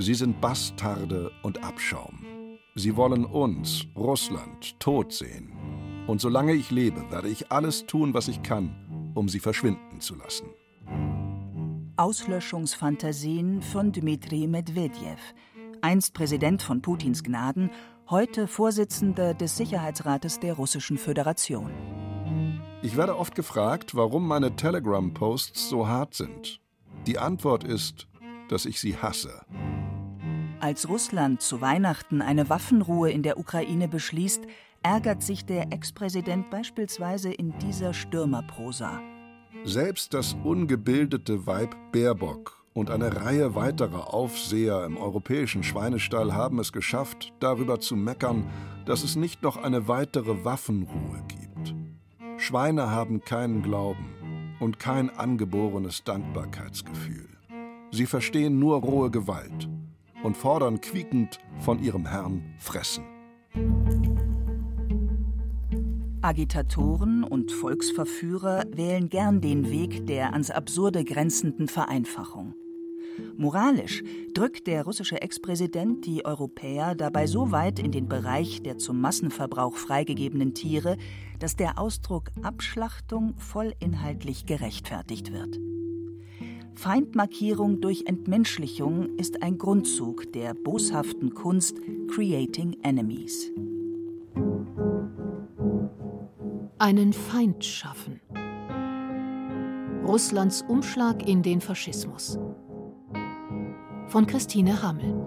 Sie sind Bastarde und Abschaum. Sie wollen uns, Russland, tot sehen. Und solange ich lebe, werde ich alles tun, was ich kann, um sie verschwinden zu lassen. Auslöschungsfantasien von Dmitri Medwedew, einst Präsident von Putins Gnaden, heute Vorsitzender des Sicherheitsrates der Russischen Föderation. Ich werde oft gefragt, warum meine Telegram-Posts so hart sind. Die Antwort ist, dass ich sie hasse. Als Russland zu Weihnachten eine Waffenruhe in der Ukraine beschließt, ärgert sich der Ex-Präsident beispielsweise in dieser Stürmerprosa. Selbst das ungebildete Weib Baerbock und eine Reihe weiterer Aufseher im europäischen Schweinestall haben es geschafft, darüber zu meckern, dass es nicht noch eine weitere Waffenruhe gibt. Schweine haben keinen Glauben und kein angeborenes Dankbarkeitsgefühl. Sie verstehen nur rohe Gewalt und fordern quiekend von ihrem Herrn Fressen. Agitatoren und Volksverführer wählen gern den Weg der ans Absurde grenzenden Vereinfachung. Moralisch drückt der russische Ex-Präsident die Europäer dabei so weit in den Bereich der zum Massenverbrauch freigegebenen Tiere, dass der Ausdruck Abschlachtung vollinhaltlich gerechtfertigt wird. Feindmarkierung durch Entmenschlichung ist ein Grundzug der boshaften Kunst Creating Enemies. Einen Feind schaffen. Russlands Umschlag in den Faschismus. Von Christine Hammel.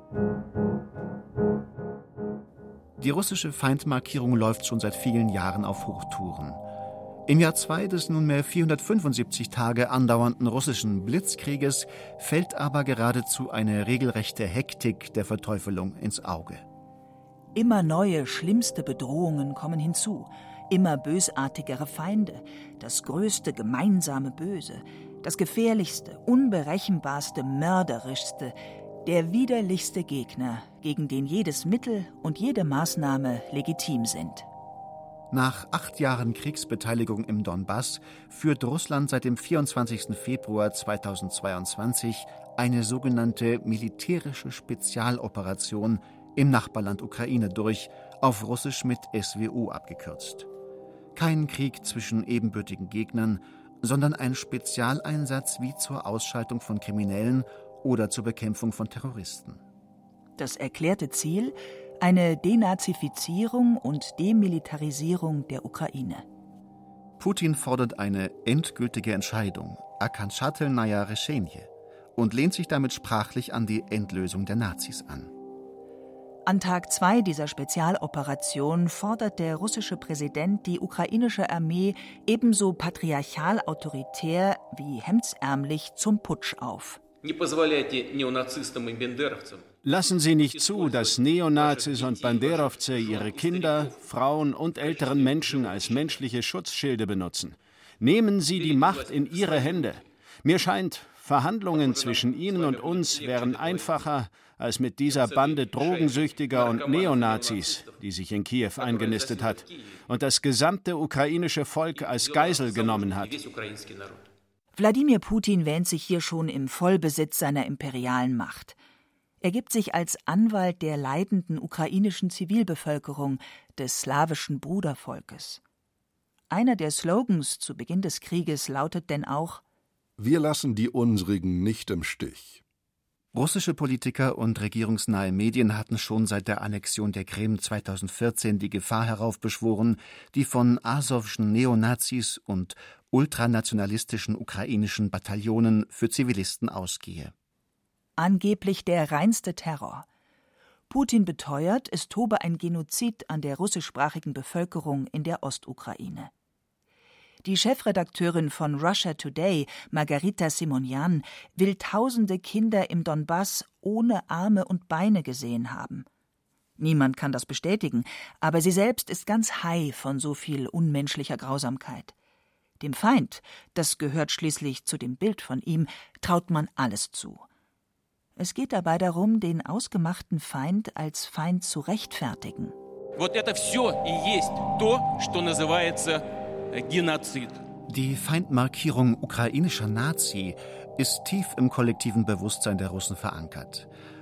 Die russische Feindmarkierung läuft schon seit vielen Jahren auf Hochtouren. Im Jahr 2 des nunmehr 475 Tage andauernden russischen Blitzkrieges fällt aber geradezu eine regelrechte Hektik der Verteufelung ins Auge. Immer neue, schlimmste Bedrohungen kommen hinzu. Immer bösartigere Feinde, das größte gemeinsame Böse, das gefährlichste, unberechenbarste, mörderischste, der widerlichste Gegner, gegen den jedes Mittel und jede Maßnahme legitim sind. Nach 8 Jahren Kriegsbeteiligung im Donbass führt Russland seit dem 24. Februar 2022 eine sogenannte militärische Spezialoperation im Nachbarland Ukraine durch, auf Russisch mit SWO abgekürzt. Kein Krieg zwischen ebenbürtigen Gegnern, sondern ein Spezialeinsatz wie zur Ausschaltung von Kriminellen oder zur Bekämpfung von Terroristen. Das erklärte Ziel: eine Denazifizierung und Demilitarisierung der Ukraine. Putin fordert eine endgültige Entscheidung, Окончательное решение, und lehnt sich damit sprachlich an die Endlösung der Nazis an. An Tag 2 dieser Spezialoperation fordert der russische Präsident die ukrainische Armee ebenso patriarchal-autoritär wie hemdsärmlich zum Putsch auf. Lassen Sie nicht zu, dass Neonazis und Banderowцы ihre Kinder, Frauen und älteren Menschen als menschliche Schutzschilde benutzen. Nehmen Sie die Macht in Ihre Hände. Mir scheint, Verhandlungen zwischen Ihnen und uns wären einfacher als mit dieser Bande Drogensüchtiger und Neonazis, die sich in Kiew eingenistet hat und das gesamte ukrainische Volk als Geisel genommen hat. Wladimir Putin wähnt sich hier schon im Vollbesitz seiner imperialen Macht. Er gibt sich als Anwalt der leidenden ukrainischen Zivilbevölkerung, des slawischen Brudervolkes. Einer der Slogans zu Beginn des Krieges lautet denn auch: Wir lassen die Unsrigen nicht im Stich. Russische Politiker und regierungsnahe Medien hatten schon seit der Annexion der Krim 2014 die Gefahr heraufbeschworen, die von asowschen Neonazis und ultranationalistischen ukrainischen Bataillonen für Zivilisten ausgehe. Angeblich der reinste Terror. Putin beteuert, es tobe ein Genozid an der russischsprachigen Bevölkerung in der Ostukraine. Die Chefredakteurin von Russia Today, Margarita Simonian, will tausende Kinder im Donbass ohne Arme und Beine gesehen haben. Niemand kann das bestätigen, aber sie selbst ist ganz high von so viel unmenschlicher Grausamkeit. Dem Feind, das gehört schließlich zu dem Bild von ihm, traut man alles zu. Es geht dabei darum, den ausgemachten Feind als Feind zu rechtfertigen. Вот это всё и есть то, что называется Genozid. Die Feindmarkierung ukrainischer Nazi ist tief im kollektiven Bewusstsein der Russen verankert.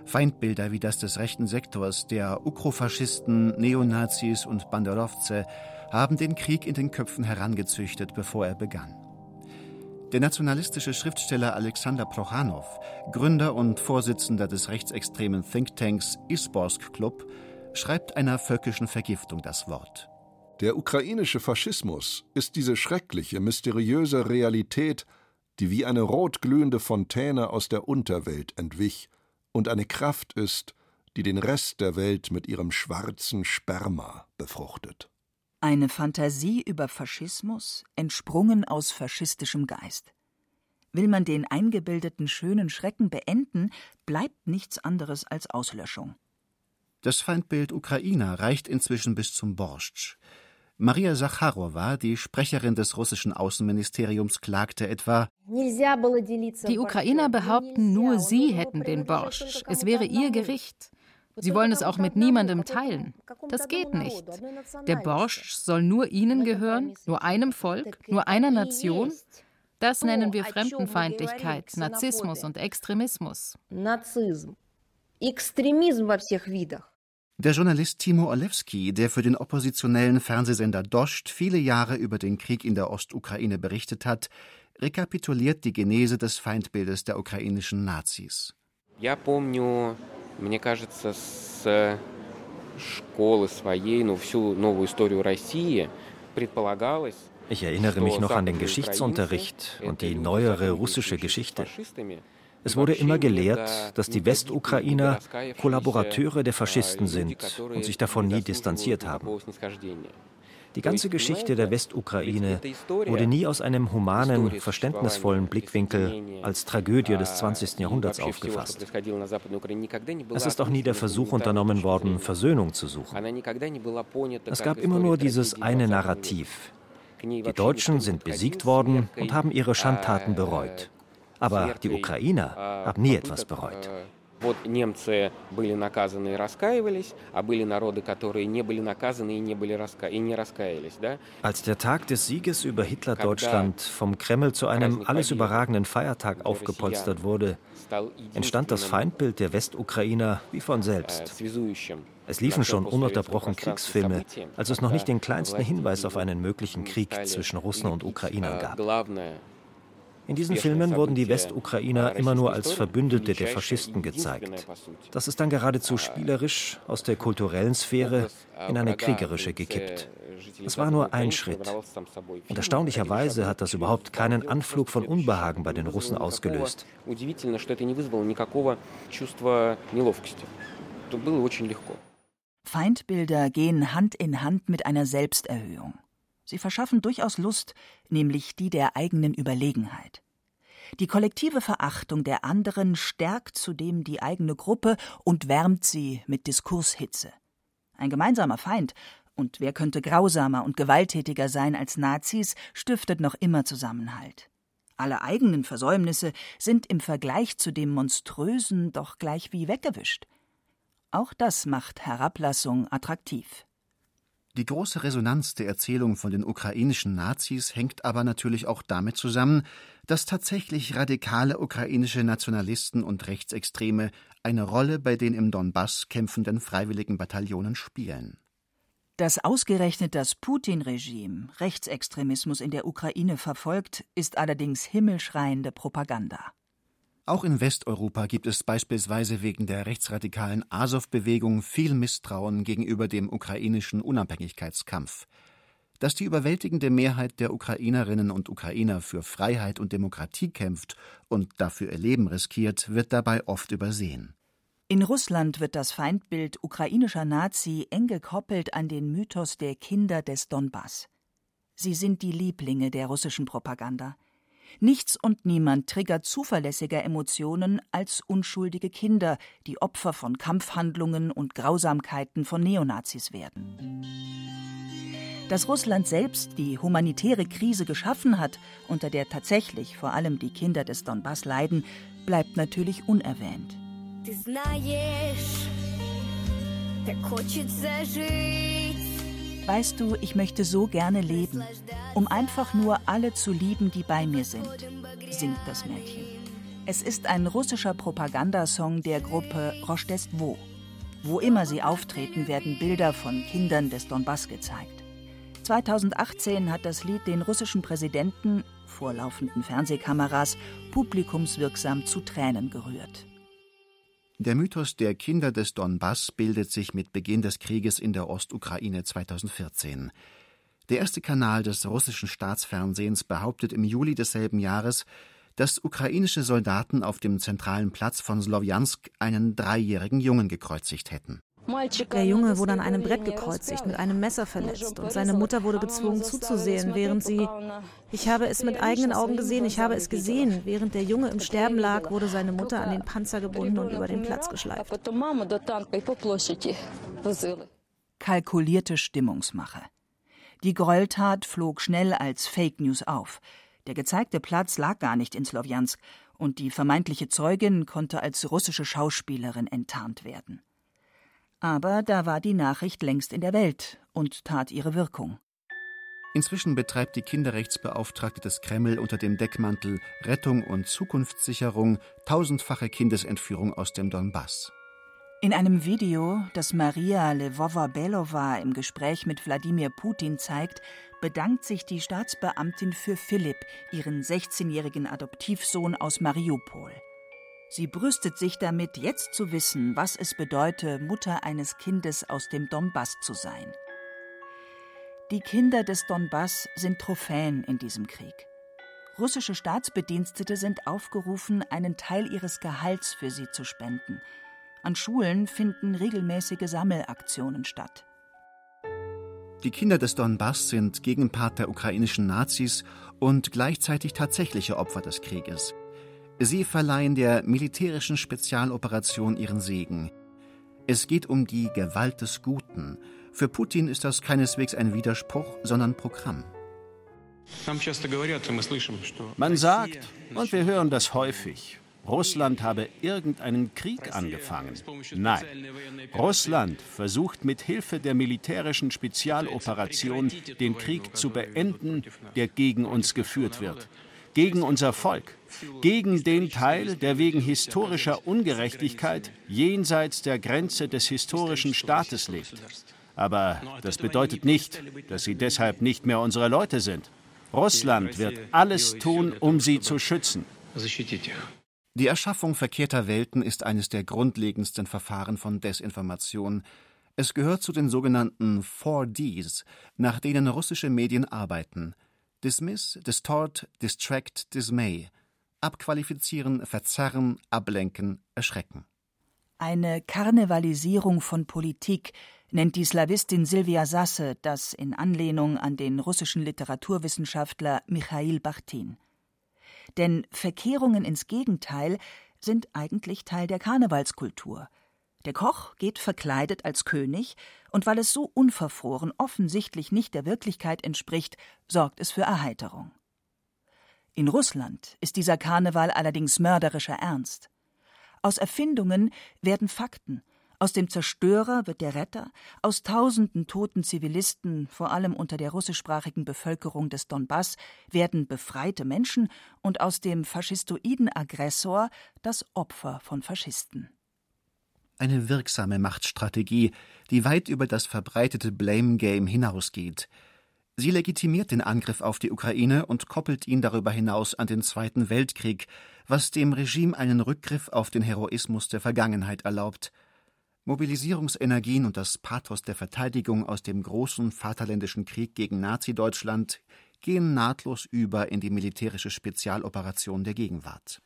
Feindbilder wie das des rechten Sektors, der Ukrofaschisten, Neonazis und Banderowce haben den Krieg in den Köpfen herangezüchtet, bevor er begann. Der nationalistische Schriftsteller Alexander Prochanow, Gründer und Vorsitzender des rechtsextremen Thinktanks Izborsk Klub, schreibt einer völkischen Vergiftung das Wort. Der ukrainische Faschismus ist diese schreckliche, mysteriöse Realität, die wie eine rotglühende Fontäne aus der Unterwelt entwich und eine Kraft ist, die den Rest der Welt mit ihrem schwarzen Sperma befruchtet. Eine Fantasie über Faschismus, entsprungen aus faschistischem Geist. Will man den eingebildeten schönen Schrecken beenden, bleibt nichts anderes als Auslöschung. Das Feindbild Ukrainer reicht inzwischen bis zum Borschtsch. Maria Sacharowa, die Sprecherin des russischen Außenministeriums, klagte etwa: Die Ukrainer behaupten, nur sie hätten den Borschtsch. Es wäre ihr Gericht. Sie wollen es auch mit niemandem teilen. Das geht nicht. Der Borschtsch soll nur ihnen gehören, nur einem Volk, nur einer Nation. Das nennen wir Fremdenfeindlichkeit, Narzissmus und Extremismus. Der Journalist Timo Orlewski, der für den oppositionellen Fernsehsender Dost viele Jahre über den Krieg in der Ostukraine berichtet hat, rekapituliert die Genese des Feindbildes der ukrainischen Nazis. Мне кажется, с школы своей, всю новую историю России предполагалось. Ich erinnere mich noch an den Geschichtsunterricht und die neuere russische Geschichte. Es wurde immer gelehrt, dass die Westukrainer Kollaborateure der Faschisten sind und sich davon nie distanziert haben. Die ganze Geschichte der Westukraine wurde nie aus einem humanen, verständnisvollen Blickwinkel als Tragödie des 20. Jahrhunderts aufgefasst. Es ist auch nie der Versuch unternommen worden, Versöhnung zu suchen. Es gab immer nur dieses eine Narrativ. Die Deutschen sind besiegt worden und haben ihre Schandtaten bereut. Aber die Ukrainer haben nie etwas bereut. Немцы были наказаны и раскаивались, а были народы, которые не были наказаны и не раскаялись. Als der Tag des Sieges über Hitler-Deutschland vom Kreml zu einem alles überragenden Feiertag aufgepolstert wurde, entstand das Feindbild der Westukrainer wie von selbst. Es liefen schon ununterbrochen Kriegsfilme, als es noch nicht den kleinsten Hinweis auf einen möglichen Krieg zwischen Russen und Ukrainern gab. In diesen Filmen wurden die Westukrainer immer nur als Verbündete der Faschisten gezeigt. Das ist dann geradezu spielerisch aus der kulturellen Sphäre in eine kriegerische gekippt. Es war nur ein Schritt. Und erstaunlicherweise hat das überhaupt keinen Anflug von Unbehagen bei den Russen ausgelöst. Feindbilder gehen Hand in Hand mit einer Selbsterhöhung. Sie verschaffen durchaus Lust, nämlich die der eigenen Überlegenheit. Die kollektive Verachtung der anderen stärkt zudem die eigene Gruppe und wärmt sie mit Diskurshitze. Ein gemeinsamer Feind, und wer könnte grausamer und gewalttätiger sein als Nazis, stiftet noch immer Zusammenhalt. Alle eigenen Versäumnisse sind im Vergleich zu dem Monströsen doch gleich wie weggewischt. Auch das macht Herablassung attraktiv. Die große Resonanz der Erzählung von den ukrainischen Nazis hängt aber natürlich auch damit zusammen, dass tatsächlich radikale ukrainische Nationalisten und Rechtsextreme eine Rolle bei den im Donbass kämpfenden Freiwilligenbataillonen spielen. Dass ausgerechnet das Putin-Regime Rechtsextremismus in der Ukraine verfolgt, ist allerdings himmelschreiende Propaganda. Auch in Westeuropa gibt es beispielsweise wegen der rechtsradikalen Asow-Bewegung viel Misstrauen gegenüber dem ukrainischen Unabhängigkeitskampf. Dass die überwältigende Mehrheit der Ukrainerinnen und Ukrainer für Freiheit und Demokratie kämpft und dafür ihr Leben riskiert, wird dabei oft übersehen. In Russland wird das Feindbild ukrainischer Nazi eng gekoppelt an den Mythos der Kinder des Donbass. Sie sind die Lieblinge der russischen Propaganda. Nichts und niemand triggert zuverlässiger Emotionen als unschuldige Kinder, die Opfer von Kampfhandlungen und Grausamkeiten von Neonazis werden. Dass Russland selbst die humanitäre Krise geschaffen hat, unter der tatsächlich vor allem die Kinder des Donbass leiden, bleibt natürlich unerwähnt. Weißt du, ich möchte so gerne leben, um einfach nur alle zu lieben, die bei mir sind, singt das Mädchen. Es ist ein russischer Propagandasong der Gruppe Rождество. Wo immer sie auftreten, werden Bilder von Kindern des Donbass gezeigt. 2018 hat das Lied den russischen Präsidenten, vor laufenden Fernsehkameras, publikumswirksam zu Tränen gerührt. Der Mythos der Kinder des Donbass bildet sich mit Beginn des Krieges in der Ostukraine 2014. Der erste Kanal des russischen Staatsfernsehens behauptet im Juli desselben Jahres, dass ukrainische Soldaten auf dem zentralen Platz von Slowjansk einen 3-jährigen Jungen gekreuzigt hätten. Der Junge wurde an einem Brett gekreuzigt, mit einem Messer verletzt und seine Mutter wurde gezwungen zuzusehen, während sie... Ich habe es mit eigenen Augen gesehen, ich habe es gesehen. Während der Junge im Sterben lag, wurde seine Mutter an den Panzer gebunden und über den Platz geschleift. Kalkulierte Stimmungsmache. Die Gräueltat flog schnell als Fake News auf. Der gezeigte Platz lag gar nicht in Slowjansk und die vermeintliche Zeugin konnte als russische Schauspielerin enttarnt werden. Aber da war die Nachricht längst in der Welt und tat ihre Wirkung. Inzwischen betreibt die Kinderrechtsbeauftragte des Kreml unter dem Deckmantel Rettung und Zukunftssicherung 1000-fache Kindesentführung aus dem Donbass. In einem Video, das Maria Lvova-Belova im Gespräch mit Wladimir Putin zeigt, bedankt sich die Staatsbeamtin für Philipp, ihren 16-jährigen Adoptivsohn aus Mariupol. Sie brüstet sich damit, jetzt zu wissen, was es bedeute, Mutter eines Kindes aus dem Donbass zu sein. Die Kinder des Donbass sind Trophäen in diesem Krieg. Russische Staatsbedienstete sind aufgerufen, einen Teil ihres Gehalts für sie zu spenden. An Schulen finden regelmäßige Sammelaktionen statt. Die Kinder des Donbass sind Gegenpart der ukrainischen Nazis und gleichzeitig tatsächliche Opfer des Krieges. Sie verleihen der militärischen Spezialoperation ihren Segen. Es geht um die Gewalt des Guten. Für Putin ist das keineswegs ein Widerspruch, sondern Programm. Man sagt, und wir hören das häufig, Russland habe irgendeinen Krieg angefangen. Nein, Russland versucht mit Hilfe der militärischen Spezialoperation den Krieg zu beenden, der gegen uns geführt wird. Gegen unser Volk, gegen den Teil, der wegen historischer Ungerechtigkeit jenseits der Grenze des historischen Staates lebt. Aber das bedeutet nicht, dass sie deshalb nicht mehr unsere Leute sind. Russland wird alles tun, um sie zu schützen. Die Erschaffung verkehrter Welten ist eines der grundlegendsten Verfahren von Desinformation. Es gehört zu den sogenannten 4Ds, nach denen russische Medien arbeiten. Dismiss, Distort, Distract, Dismay. Abqualifizieren, verzerren, ablenken, erschrecken. Eine Karnevalisierung von Politik nennt die Slawistin Silvia Sasse das in Anlehnung an den russischen Literaturwissenschaftler Michail Bachtin. Denn Verkehrungen ins Gegenteil sind eigentlich Teil der Karnevalskultur. Der Koch geht verkleidet als König, und weil es so unverfroren offensichtlich nicht der Wirklichkeit entspricht, sorgt es für Erheiterung. In Russland ist dieser Karneval allerdings mörderischer Ernst. Aus Erfindungen werden Fakten, aus dem Zerstörer wird der Retter, aus tausenden toten Zivilisten, vor allem unter der russischsprachigen Bevölkerung des Donbass, werden befreite Menschen und aus dem faschistoiden Aggressor das Opfer von Faschisten. Eine wirksame Machtstrategie, die weit über das verbreitete Blame-Game hinausgeht. Sie legitimiert den Angriff auf die Ukraine und koppelt ihn darüber hinaus an den Zweiten Weltkrieg, was dem Regime einen Rückgriff auf den Heroismus der Vergangenheit erlaubt. Mobilisierungsenergien und das Pathos der Verteidigung aus dem großen Vaterländischen Krieg gegen Nazi-Deutschland gehen nahtlos über in die militärische Spezialoperation der Gegenwart.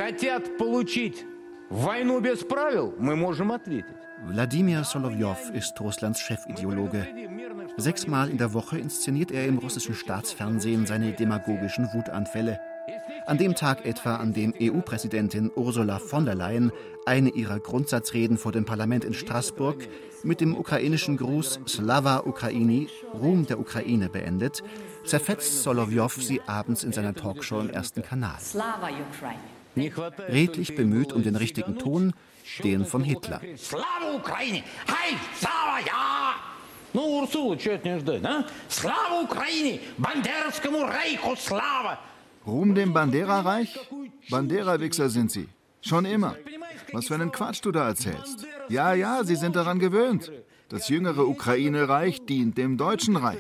Wladimir Solowjow ist Russlands Chefideologe. 6-mal in der Woche inszeniert er im russischen Staatsfernsehen seine demagogischen Wutanfälle. An dem Tag etwa, an dem EU-Präsidentin Ursula von der Leyen eine ihrer Grundsatzreden vor dem Parlament in Straßburg mit dem ukrainischen Gruß Slava Ukraini, Ruhm der Ukraine, beendet, zerfetzt Solowjow sie abends in seiner Talkshow im ersten Kanal. Redlich bemüht um den richtigen Ton, den von Hitler. Slava Ukraini! Hey, Slava, ja! Ну, Урсула, что от нее ждать, а? Slava Ukraini! Banderovskому Reichu, Slava! Ruhm dem Bandera-Reich? Bandera-Wichser sind sie. Schon immer. Was für einen Quatsch du da erzählst. Ja, sie sind daran gewöhnt. Das jüngere Ukraine-Reich dient dem Deutschen Reich.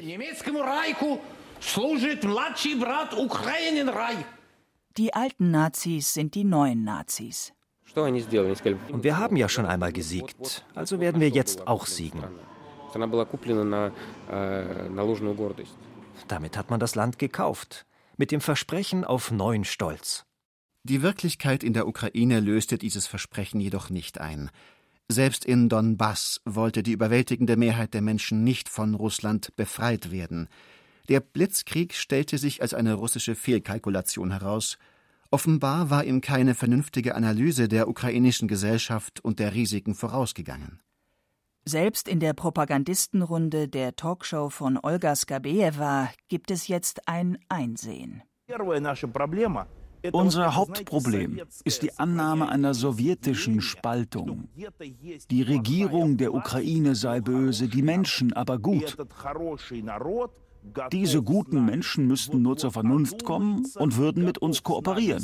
Die alten Nazis sind die neuen Nazis. Und wir haben ja schon einmal gesiegt, also werden wir jetzt auch siegen. Damit hat man das Land gekauft, mit dem Versprechen auf neuen Stolz. Die Wirklichkeit in der Ukraine löste dieses Versprechen jedoch nicht ein. Selbst in Donbass wollte die überwältigende Mehrheit der Menschen nicht von Russland befreit werden. Der Blitzkrieg stellte sich als eine russische Fehlkalkulation heraus. Offenbar war ihm keine vernünftige Analyse der ukrainischen Gesellschaft und der Risiken vorausgegangen. Selbst in der Propagandistenrunde der Talkshow von Olga Skabejewa gibt es jetzt ein Einsehen. Unser Hauptproblem ist die Annahme einer sowjetischen Spaltung. Die Regierung der Ukraine sei böse, die Menschen aber gut. Diese guten Menschen müssten nur zur Vernunft kommen und würden mit uns kooperieren.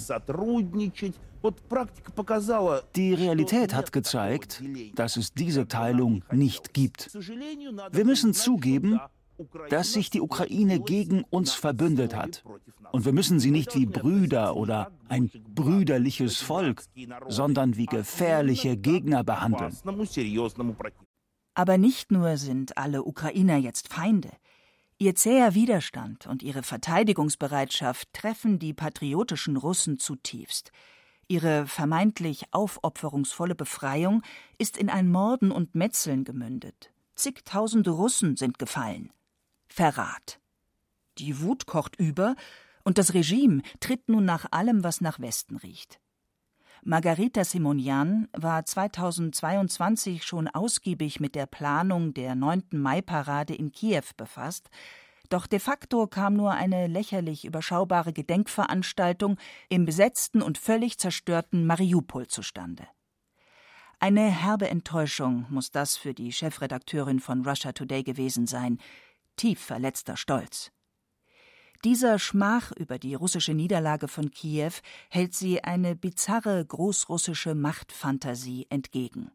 Die Realität hat gezeigt, dass es diese Teilung nicht gibt. Wir müssen zugeben, dass sich die Ukraine gegen uns verbündet hat. Und wir müssen sie nicht wie Brüder oder ein brüderliches Volk, sondern wie gefährliche Gegner behandeln. Aber nicht nur sind alle Ukrainer jetzt Feinde. Ihr zäher Widerstand und ihre Verteidigungsbereitschaft treffen die patriotischen Russen zutiefst. Ihre vermeintlich aufopferungsvolle Befreiung ist in ein Morden und Metzeln gemündet. Zigtausende Russen sind gefallen. Verrat. Die Wut kocht über und das Regime tritt nun nach allem, was nach Westen riecht. Margarita Simonian war 2022 schon ausgiebig mit der Planung der 9. Mai-Parade in Kiew befasst, doch de facto kam nur eine lächerlich überschaubare Gedenkveranstaltung im besetzten und völlig zerstörten Mariupol zustande. Eine herbe Enttäuschung muss das für die Chefredakteurin von Russia Today gewesen sein, tief verletzter Stolz. Dieser Schmach über die russische Niederlage von Kiew hält sie eine bizarre großrussische Machtfantasie entgegen.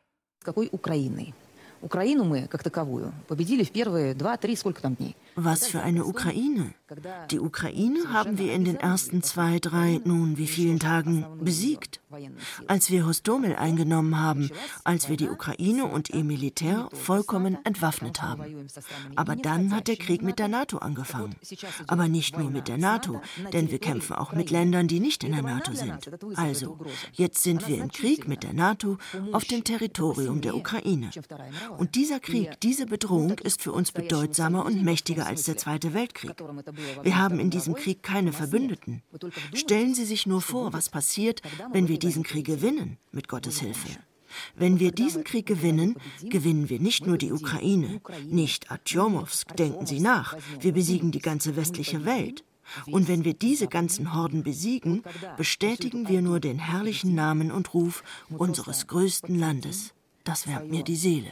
Was für eine Ukraine? Die Ukraine haben wir in den ersten 2, 3, nun wie vielen Tagen besiegt. Als wir Hostomel eingenommen haben, als wir die Ukraine und ihr Militär vollkommen entwaffnet haben. Aber dann hat der Krieg mit der NATO angefangen. Aber nicht nur mit der NATO, denn wir kämpfen auch mit Ländern, die nicht in der NATO sind. Also, jetzt sind wir im Krieg mit der NATO auf dem Territorium der Ukraine. Und dieser Krieg, diese Bedrohung ist für uns bedeutsamer und mächtiger als der Zweite Weltkrieg. Wir haben in diesem Krieg keine Verbündeten. Stellen Sie sich nur vor, was passiert, wenn wir diesen Krieg gewinnen, mit Gottes Hilfe. Wenn wir diesen Krieg gewinnen, gewinnen wir nicht nur die Ukraine, nicht Artjomowsk, denken Sie nach, wir besiegen die ganze westliche Welt. Und wenn wir diese ganzen Horden besiegen, bestätigen wir nur den herrlichen Namen und Ruf unseres größten Landes. Das wärmt mir die Seele.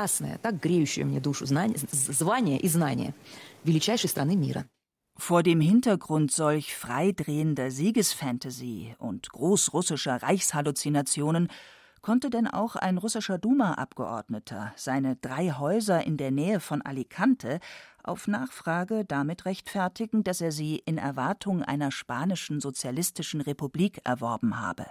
Vor dem Hintergrund solch freidrehender Siegesfantasie und großrussischer Reichshalluzinationen konnte denn auch ein russischer Duma-Abgeordneter seine 3 Häuser in der Nähe von Alicante auf Nachfrage damit rechtfertigen, dass er sie in Erwartung einer spanischen sozialistischen Republik erworben habe.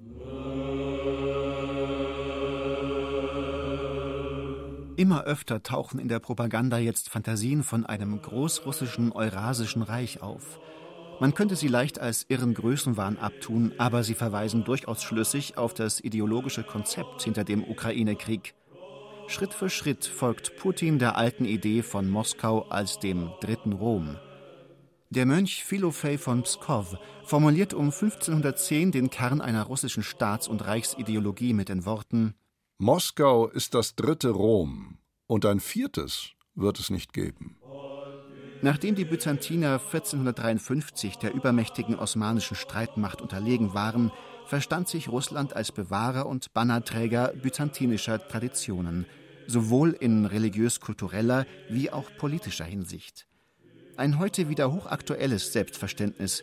Immer öfter tauchen in der Propaganda jetzt Fantasien von einem großrussischen Eurasischen Reich auf. Man könnte sie leicht als irren Größenwahn abtun, aber sie verweisen durchaus schlüssig auf das ideologische Konzept hinter dem Ukraine-Krieg. Schritt für Schritt folgt Putin der alten Idee von Moskau als dem dritten Rom. Der Mönch Filofej von Pskow formuliert um 1510 den Kern einer russischen Staats- und Reichsideologie mit den Worten: Moskau ist das dritte Rom, und ein viertes wird es nicht geben. Nachdem die Byzantiner 1453 der übermächtigen osmanischen Streitmacht unterlegen waren, verstand sich Russland als Bewahrer und Bannerträger byzantinischer Traditionen, sowohl in religiös-kultureller wie auch politischer Hinsicht. Ein heute wieder hochaktuelles Selbstverständnis.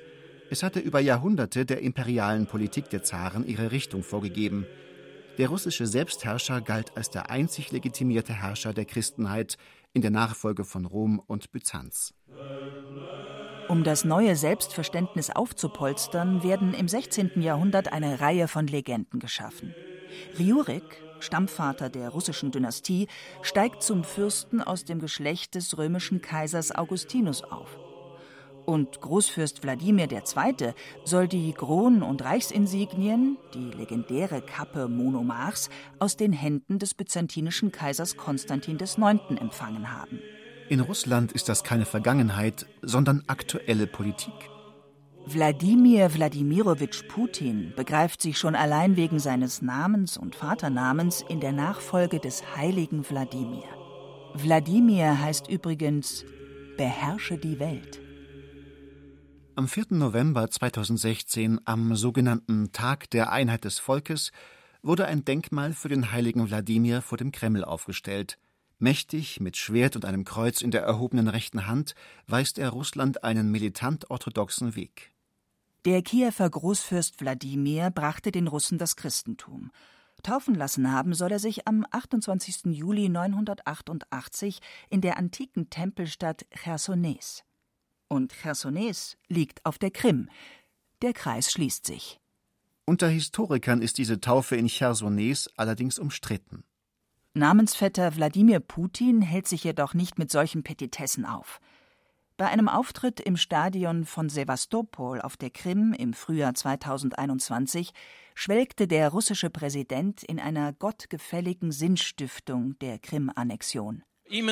Es hatte über Jahrhunderte der imperialen Politik der Zaren ihre Richtung vorgegeben. Der russische Selbstherrscher galt als der einzig legitimierte Herrscher der Christenheit in der Nachfolge von Rom und Byzanz. Um das neue Selbstverständnis aufzupolstern, werden im 16. Jahrhundert eine Reihe von Legenden geschaffen. Riurik, Stammvater der russischen Dynastie, steigt zum Fürsten aus dem Geschlecht des römischen Kaisers Augustinus auf. Und Großfürst Wladimir II. Soll die Kron- und Reichsinsignien, die legendäre Kappe Monomachs, aus den Händen des byzantinischen Kaisers Konstantin IX. Empfangen haben. In Russland ist das keine Vergangenheit, sondern aktuelle Politik. Wladimir Wladimirowitsch Putin begreift sich schon allein wegen seines Namens und Vaternamens in der Nachfolge des heiligen Wladimir. Wladimir heißt übrigens beherrsche die Welt. Am 4. November 2016, am sogenannten Tag der Einheit des Volkes, wurde ein Denkmal für den heiligen Wladimir vor dem Kreml aufgestellt. Mächtig, mit Schwert und einem Kreuz in der erhobenen rechten Hand, weist er Russland einen militant-orthodoxen Weg. Der Kiewer Großfürst Wladimir brachte den Russen das Christentum. Taufen lassen haben soll er sich am 28. Juli 988 in der antiken Tempelstadt Chersones. Und Chersones liegt auf der Krim. Der Kreis schließt sich. Unter Historikern ist diese Taufe in Chersones allerdings umstritten. Namensvetter Wladimir Putin hält sich jedoch nicht mit solchen Petitessen auf. Bei einem Auftritt im Stadion von Sewastopol auf der Krim im Frühjahr 2021 schwelgte der russische Präsident in einer gottgefälligen Sinnstiftung der Krim-Annexion.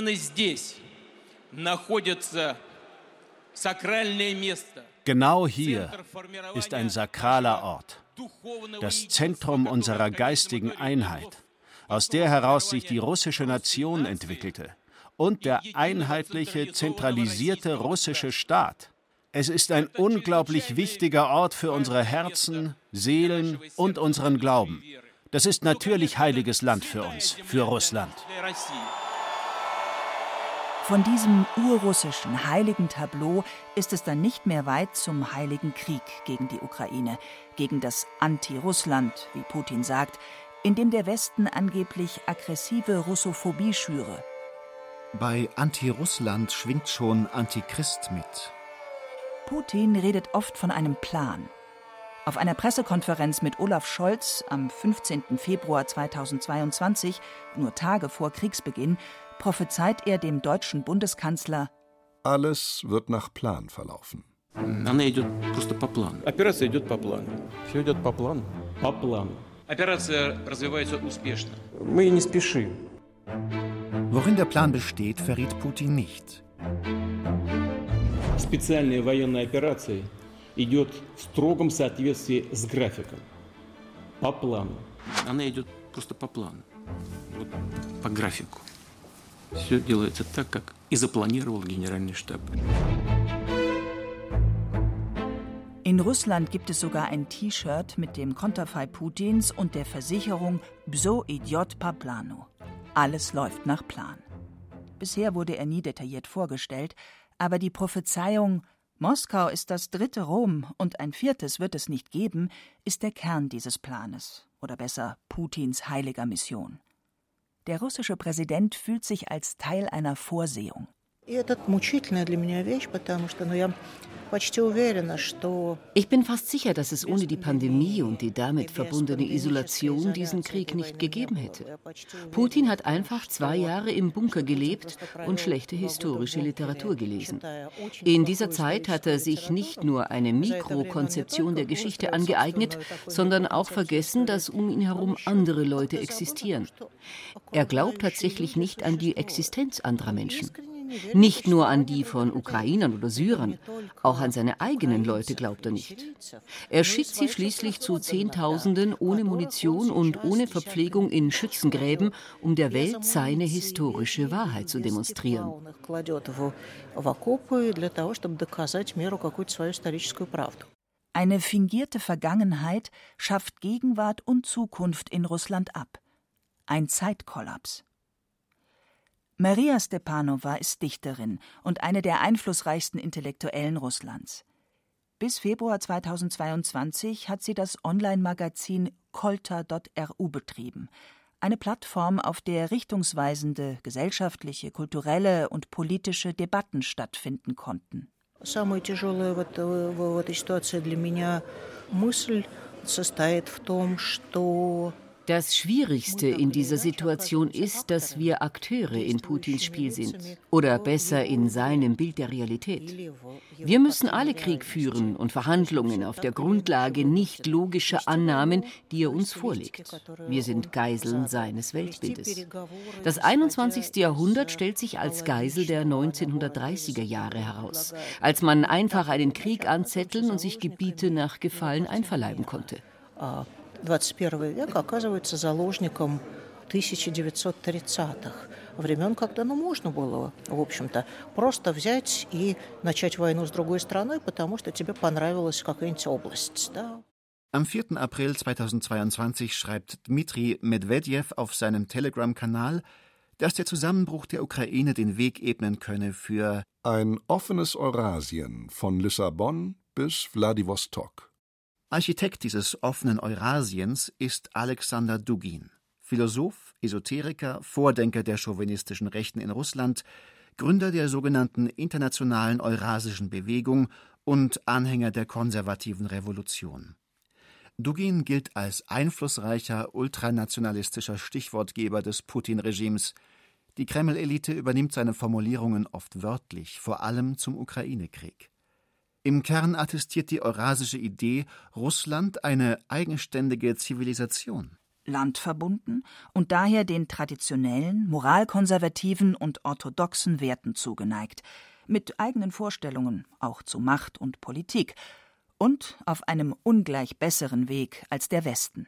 Genau hier ist ein sakraler Ort, das Zentrum unserer geistigen Einheit, aus der heraus sich die russische Nation entwickelte und der einheitliche, zentralisierte russische Staat. Es ist ein unglaublich wichtiger Ort für unsere Herzen, Seelen und unseren Glauben. Das ist natürlich heiliges Land für uns, für Russland. Von diesem urrussischen heiligen Tableau ist es dann nicht mehr weit zum heiligen Krieg gegen die Ukraine, gegen das Anti-Russland, wie Putin sagt, in dem der Westen angeblich aggressive Russophobie schüre. Bei Anti-Russland schwingt schon Antichrist mit. Putin redet oft von einem Plan. Auf einer Pressekonferenz mit Olaf Scholz am 15. Februar 2022, nur Tage vor Kriegsbeginn, prophezeit er dem deutschen Bundeskanzler: Alles wird nach Plan verlaufen. Worin der Plan besteht, verriet Putin nicht. Специальная военная операция идет в строгом соответствии с графиком. По плану. Она идет просто по плану. Вот по графику. Все делается так, как и запланировал Генеральный штаб. In Russland gibt es sogar ein T-Shirt mit dem Konterfei Putins und der Versicherung Bzo idiot po planu. Alles läuft nach Plan. Bisher wurde er nie detailliert vorgestellt, aber die Prophezeiung Moskau ist das 3. Rom und ein 4. wird es nicht geben, ist der Kern dieses Planes, oder besser Putins heiliger Mission. Der russische Präsident fühlt sich als Teil einer Vorsehung. Ich bin fast sicher, dass es ohne die Pandemie und die damit verbundene Isolation diesen Krieg nicht gegeben hätte. Putin hat einfach 2 Jahre im Bunker gelebt und schlechte historische Literatur gelesen. In dieser Zeit hat er sich nicht nur eine Mikrokonzeption der Geschichte angeeignet, sondern auch vergessen, dass um ihn herum andere Leute existieren. Er glaubt tatsächlich nicht an die Existenz anderer Menschen. Nicht nur an die von Ukrainern oder Syrern, auch an seine eigenen Leute glaubt er nicht. Er schickt sie schließlich zu Zehntausenden ohne Munition und ohne Verpflegung in Schützengräben, um der Welt seine historische Wahrheit zu demonstrieren. Eine fingierte Vergangenheit schafft Gegenwart und Zukunft in Russland ab. Ein Zeitkollaps. Maria Stepanova ist Dichterin und eine der einflussreichsten Intellektuellen Russlands. Bis Februar 2022 hat sie das Online-Magazin kolta.ru betrieben. Eine Plattform, auf der richtungsweisende gesellschaftliche, kulturelle und politische Debatten stattfinden konnten. Самая тяжелая в этой ситуации для меня мысль состоит в том, что Das Schwierigste in dieser Situation ist, dass wir Akteure in Putins Spiel sind. Oder besser in seinem Bild der Realität. Wir müssen alle Krieg führen und Verhandlungen auf der Grundlage nicht logischer Annahmen, die er uns vorlegt. Wir sind Geiseln seines Weltbildes. Das 21. Jahrhundert stellt sich als Geisel der 1930er Jahre heraus, als man einfach einen Krieg anzetteln und sich Gebiete nach Gefallen einverleiben konnte. 21 век оказывается заложником 1930-х, времен, когда можно было, в общем-то, просто взять и начать войну с другой страной, потому что тебе понравилась какая-нибудь область. Да? Am 4. April 2022 schreibt Dmitri Medvedev auf seinem Telegram-Kanal, dass der Zusammenbruch der Ukraine den Weg ebnen könne für ein offenes Eurasien von Lissabon bis Wladiwostok. Architekt dieses offenen Eurasiens ist Alexander Dugin, Philosoph, Esoteriker, Vordenker der chauvinistischen Rechten in Russland, Gründer der sogenannten Internationalen Eurasischen Bewegung und Anhänger der konservativen Revolution. Dugin gilt als einflussreicher ultranationalistischer Stichwortgeber des Putin-Regimes. Die Kreml-Elite übernimmt seine Formulierungen oft wörtlich, vor allem zum Ukraine-Krieg. Im Kern attestiert die eurasische Idee Russland eine eigenständige Zivilisation. Landverbunden und daher den traditionellen, moralkonservativen und orthodoxen Werten zugeneigt, mit eigenen Vorstellungen, auch zu Macht und Politik, und auf einem ungleich besseren Weg als der Westen.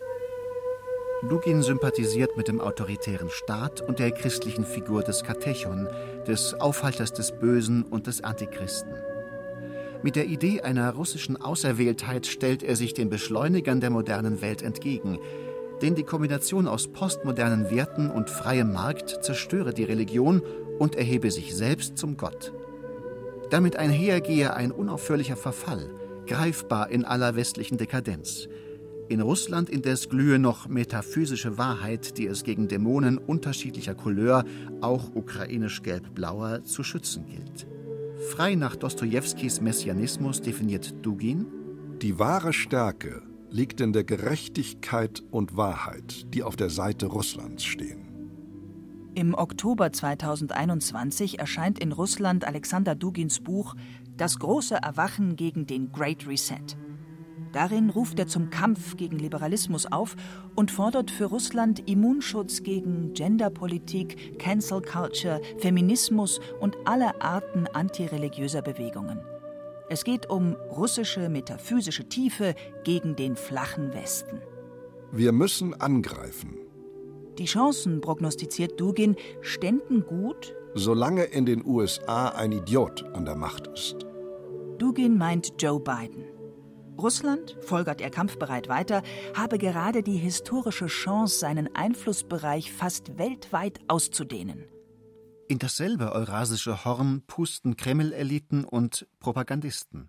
Dugin sympathisiert mit dem autoritären Staat und der christlichen Figur des Katechon, des Aufhalters des Bösen und des Antichristen. Mit der Idee einer russischen Auserwähltheit stellt er sich den Beschleunigern der modernen Welt entgegen, denn die Kombination aus postmodernen Werten und freiem Markt zerstöre die Religion und erhebe sich selbst zum Gott. Damit einhergehe ein unaufhörlicher Verfall, greifbar in aller westlichen Dekadenz. In Russland indes glühe noch metaphysische Wahrheit, die es gegen Dämonen unterschiedlicher Couleur, auch ukrainisch gelb-blauer, zu schützen gilt. Frei nach Dostojewskis Messianismus definiert Dugin: Die wahre Stärke liegt in der Gerechtigkeit und Wahrheit, die auf der Seite Russlands stehen. Im Oktober 2021 erscheint in Russland Alexander Dugins Buch »Das große Erwachen gegen den Great Reset«. Darin ruft er zum Kampf gegen Liberalismus auf und fordert für Russland Immunschutz gegen Genderpolitik, Cancel Culture, Feminismus und alle Arten antireligiöser Bewegungen. Es geht um russische metaphysische Tiefe gegen den flachen Westen. Wir müssen angreifen. Die Chancen, prognostiziert Dugin, ständen gut, solange in den USA ein Idiot an der Macht ist. Dugin meint Joe Biden. Russland, folgert er kampfbereit weiter, habe gerade die historische Chance, seinen Einflussbereich fast weltweit auszudehnen. In dasselbe eurasische Horn pusten Kreml-Eliten und Propagandisten.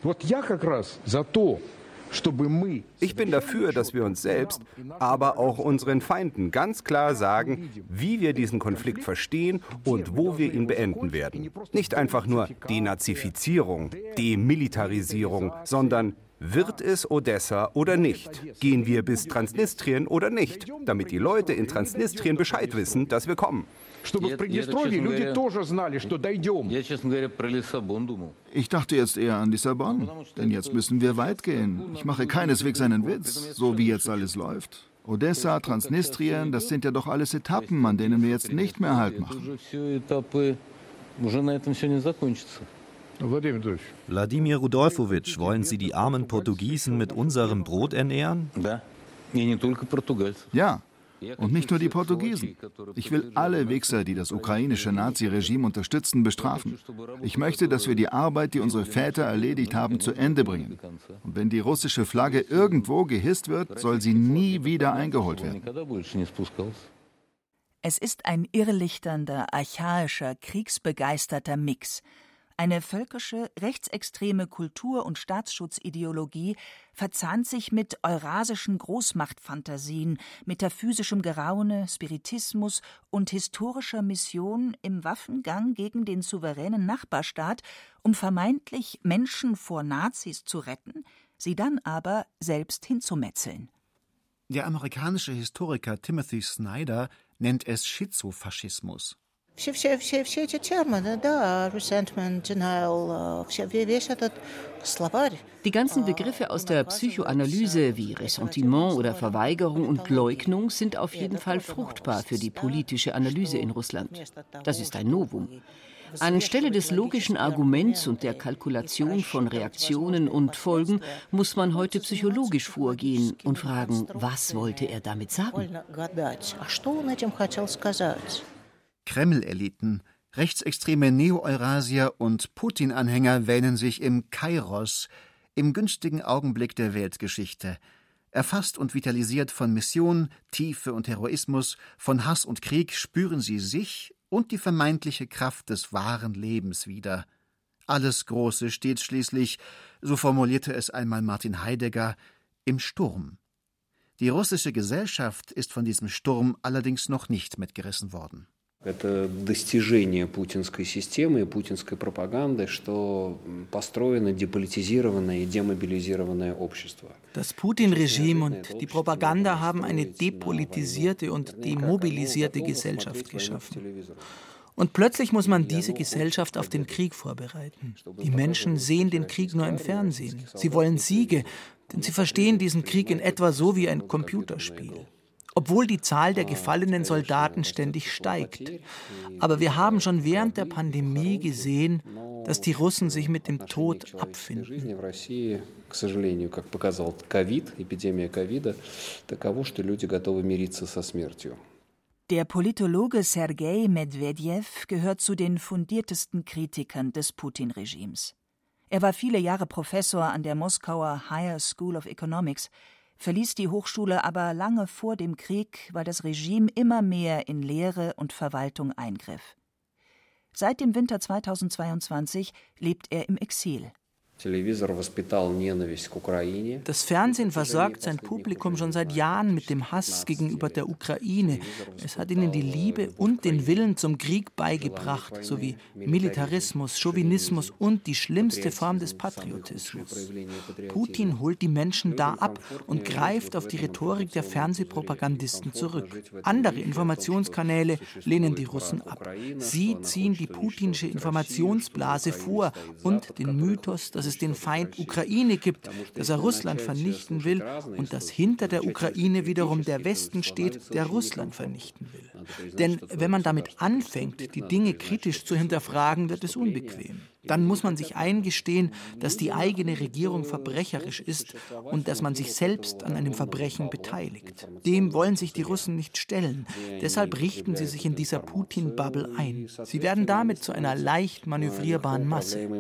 Ich bin dafür, dass wir uns selbst, aber auch unseren Feinden ganz klar sagen, wie wir diesen Konflikt verstehen und wo wir ihn beenden werden. Nicht einfach nur Denazifizierung, Demilitarisierung, sondern wird es Odessa oder nicht? Gehen wir bis Transnistrien oder nicht? Damit die Leute in Transnistrien Bescheid wissen, dass wir kommen. Ich dachte jetzt eher an Lissabon, denn jetzt müssen wir weit gehen. Ich mache keineswegs einen Witz, so wie jetzt alles läuft. Odessa, Transnistrien, das sind ja doch alles Etappen, an denen wir jetzt nicht mehr Halt machen. Wladimir Rudolfowitsch, wollen Sie die armen Portugiesen mit unserem Brot ernähren? Ja, und nicht nur die Portugiesen. Ich will alle Wichser, die das ukrainische Nazi-Regime unterstützen, bestrafen. Ich möchte, dass wir die Arbeit, die unsere Väter erledigt haben, zu Ende bringen. Und wenn die russische Flagge irgendwo gehisst wird, soll sie nie wieder eingeholt werden. Es ist ein irrlichternder, archaischer, kriegsbegeisterter Mix. Eine völkische, rechtsextreme Kultur- und Staatsschutzideologie verzahnt sich mit eurasischen Großmachtfantasien, metaphysischem Geraune, Spiritismus und historischer Mission im Waffengang gegen den souveränen Nachbarstaat, um vermeintlich Menschen vor Nazis zu retten, sie dann aber selbst hinzumetzeln. Der amerikanische Historiker Timothy Snyder nennt es Schizofaschismus. Die ganzen Begriffe aus der Psychoanalyse wie Ressentiment oder Verweigerung und Leugnung sind auf jeden Fall fruchtbar für die politische Analyse in Russland. Das ist ein Novum. Anstelle des logischen Arguments und der Kalkulation von Reaktionen und Folgen muss man heute psychologisch vorgehen und fragen, was wollte er damit sagen? Kreml-Eliten, rechtsextreme Neo-Eurasier und Putin-Anhänger wähnen sich im Kairos, im günstigen Augenblick der Weltgeschichte. Erfasst und vitalisiert von Mission, Tiefe und Heroismus, von Hass und Krieg spüren sie sich und die vermeintliche Kraft des wahren Lebens wieder. Alles Große steht schließlich, so formulierte es einmal Martin Heidegger, im Sturm. Die russische Gesellschaft ist von diesem Sturm allerdings noch nicht mitgerissen worden. Это достижение путинской системы и путинской пропаганды, что построено деполитизированное и демобилизированное общество. Das Putin-Regime und die Propaganda haben eine depolitisierte und demobilisierte Gesellschaft geschaffen. Und plötzlich muss man diese Gesellschaft auf den Krieg vorbereiten. Die Menschen sehen den Krieg nur im Fernsehen. Sie wollen Siege, denn sie verstehen diesen Krieg in etwa so wie ein Computerspiel. Obwohl die Zahl der gefallenen Soldaten ständig steigt. Aber wir haben schon während der Pandemie gesehen, dass die Russen sich mit dem Tod abfinden. Der Politologe Sergei Medwedew gehört zu den fundiertesten Kritikern des Putin-Regimes. Er war viele Jahre Professor an der Moskauer Higher School of Economics, verließ die Hochschule aber lange vor dem Krieg, weil das Regime immer mehr in Lehre und Verwaltung eingriff. Seit dem Winter 2022 lebt er im Exil. Das Fernsehen versorgt sein Publikum schon seit Jahren mit dem Hass gegenüber der Ukraine. Es hat ihnen die Liebe und den Willen zum Krieg beigebracht, sowie Militarismus, Chauvinismus und die schlimmste Form des Patriotismus. Putin holt die Menschen da ab und greift auf die Rhetorik der Fernsehpropagandisten zurück. Andere Informationskanäle lehnen die Russen ab. Sie ziehen die putinsche Informationsblase vor und den Mythos, dass es den Feind Ukraine gibt, dass er Russland vernichten will und dass hinter der Ukraine wiederum der Westen steht, der Russland vernichten will. Denn wenn man damit anfängt, die Dinge kritisch zu hinterfragen, wird es unbequem. Dann muss man sich eingestehen, dass die eigene Regierung verbrecherisch ist und dass man sich selbst an einem Verbrechen beteiligt. Dem wollen sich die Russen nicht stellen. Deshalb richten sie sich in dieser Putin-Bubble ein. Sie werden damit zu einer leicht manövrierbaren Masse.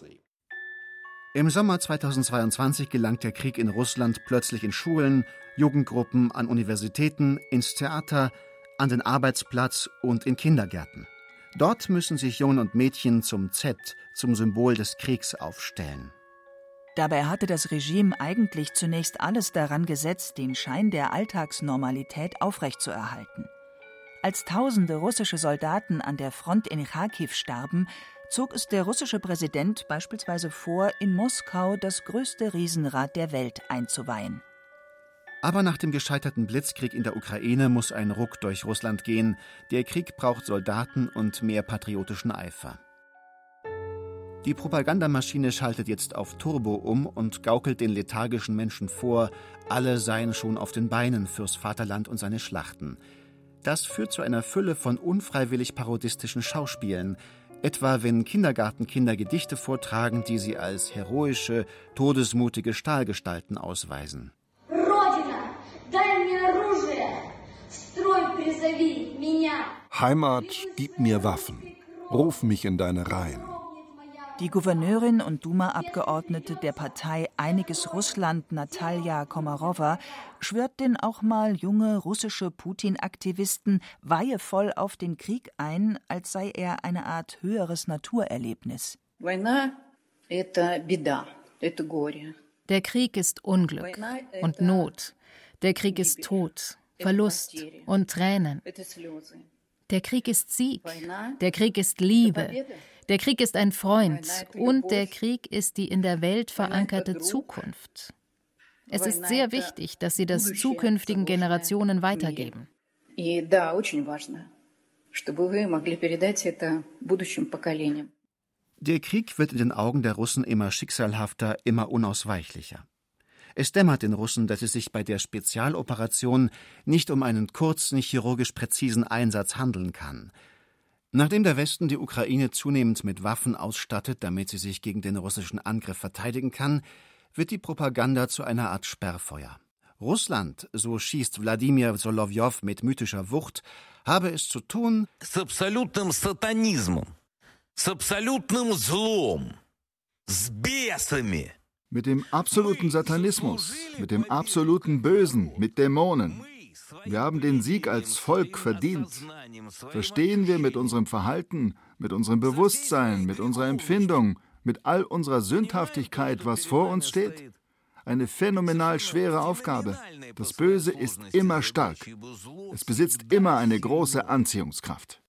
Im Sommer 2022 gelangt der Krieg in Russland plötzlich in Schulen, Jugendgruppen, an Universitäten, ins Theater, an den Arbeitsplatz und in Kindergärten. Dort müssen sich Jungen und Mädchen zum Z, zum Symbol des Kriegs aufstellen. Dabei hatte das Regime eigentlich zunächst alles daran gesetzt, den Schein der Alltagsnormalität aufrechtzuerhalten. Als tausende russische Soldaten an der Front in Charkiw starben, zog es der russische Präsident beispielsweise vor, in Moskau das größte Riesenrad der Welt einzuweihen. Aber nach dem gescheiterten Blitzkrieg in der Ukraine muss ein Ruck durch Russland gehen. Der Krieg braucht Soldaten und mehr patriotischen Eifer. Die Propagandamaschine schaltet jetzt auf Turbo um und gaukelt den lethargischen Menschen vor, alle seien schon auf den Beinen fürs Vaterland und seine Schlachten. Das führt zu einer Fülle von unfreiwillig parodistischen Schauspielen, etwa wenn Kindergartenkinder Gedichte vortragen, die sie als heroische, todesmutige Stahlgestalten ausweisen. Heimat, gib mir Waffen. Ruf mich in deine Reihen. Die Gouverneurin und Duma-Abgeordnete der Partei Einiges Russland, Natalja Komarowa, schwört denn auch mal junge russische Putin-Aktivisten weihevoll auf den Krieg ein, als sei er eine Art höheres Naturerlebnis. Der Krieg ist Unglück und Not. Der Krieg ist Tod, Verlust und Tränen. Der Krieg ist Sieg. Der Krieg ist Liebe. Der Krieg ist ein Freund. Und der Krieg ist die in der Welt verankerte Zukunft. Es ist sehr wichtig, dass Sie das zukünftigen Generationen weitergeben. Der Krieg wird in den Augen der Russen immer schicksalhafter, immer unausweichlicher. Es dämmert den Russen, dass es sich bei der Spezialoperation nicht um einen kurzen, chirurgisch präzisen Einsatz handeln kann. Nachdem der Westen die Ukraine zunehmend mit Waffen ausstattet, damit sie sich gegen den russischen Angriff verteidigen kann, wird die Propaganda zu einer Art Sperrfeuer. Russland, so schießt Wladimir Solowjow mit mythischer Wucht, habe es zu tun с абсолютным сатанизмом, с абсолютным злом, с бесами. Mit dem absoluten Satanismus, mit dem absoluten Bösen, mit Dämonen. Wir haben den Sieg als Volk verdient. Verstehen wir mit unserem Verhalten, mit unserem Bewusstsein, mit unserer Empfindung, mit all unserer Sündhaftigkeit, was vor uns steht? Eine phänomenal schwere Aufgabe. Das Böse ist immer stark. Es besitzt immer eine große Anziehungskraft.